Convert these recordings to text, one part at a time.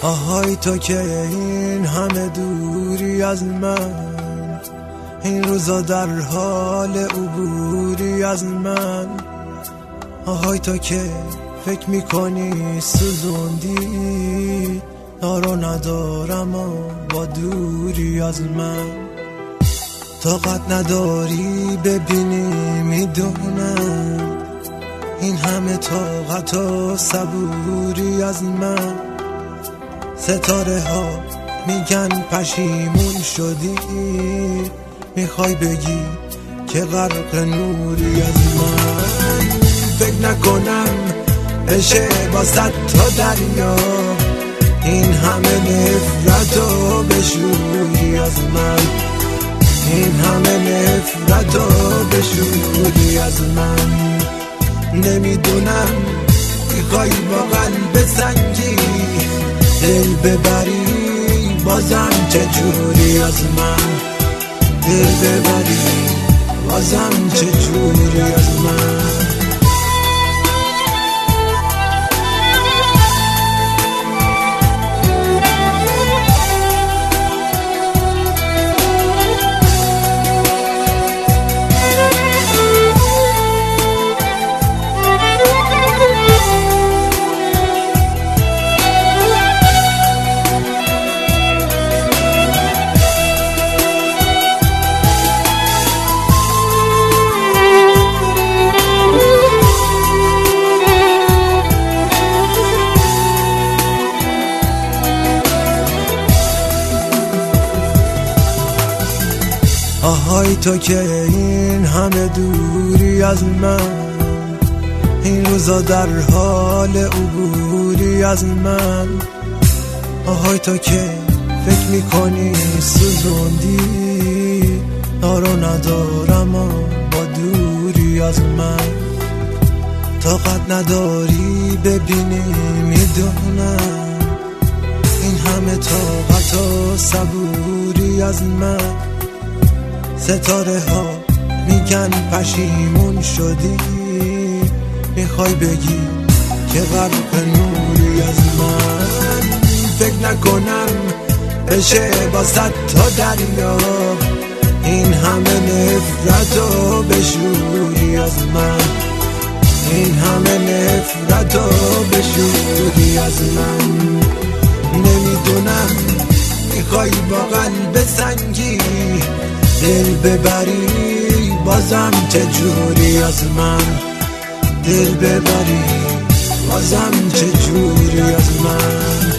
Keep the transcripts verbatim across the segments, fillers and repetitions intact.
آهای تو که این همه دوری از من، این روزا در حال عبوری از من. آهای تو که فکر میکنی سوزوندی، یارو ندارم و با دوری از من. طاقت نداری ببینی میدونم، این همه طاقت و صبوری از من. ستاره ها میگن پشیمون شدی، میخوای بگی که غرق نوری از من. فکر نکنم بشه با صد تا دریا، این همه نفرت و بشوری از من. این همه نفرت و بشوری از من. نمیدونم میخوای با قلب سنگی دل ببری، بازم چجوری از من دل ببری، بازم چجوری از من. آهای تو که این همه دوری از من، این روزا در حال عبوری از من. آهای تو که فکر میکنی سوزوندی، یارو ندارم و با دوری از من. طاقت نداری ببینی میدونم، این همه طاقت و صبوری از من. ستاره ها میگن پشیمون شدی، میخوای بگی که غرق نوری از من. فکر نکنم بشه با صد تا دریا، این همه نفرت و بشوری از من. این همه نفرت و بشوری از من. نمیدونم میخوای با قلب سنگی دل ببری، بازم چجوری از من دل ببری، بازم چجوری از من.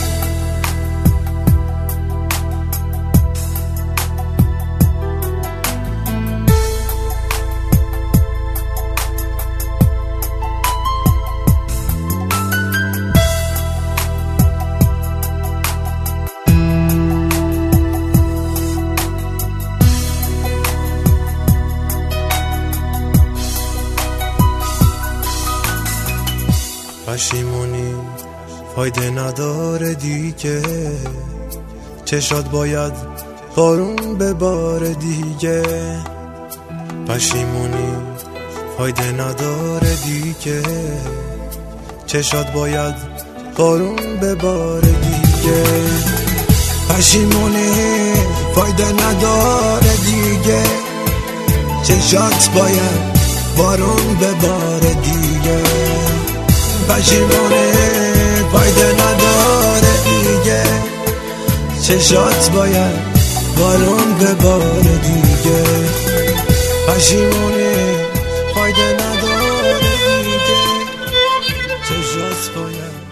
پشیمونی فایده نداره دیگه، چشات باید بارون بباره دیگه. پشیمونی فایده نداره دیگه، چشات باید بارون بباره دیگه. پشیمونی فایده نداره دیگه، چشات باید بارون بباره دیگه. پشیمونه فایده نداره دیگه، چشات باید بارون بباره دیگه. پشیمونه فایده نداره دیگه، چشات باید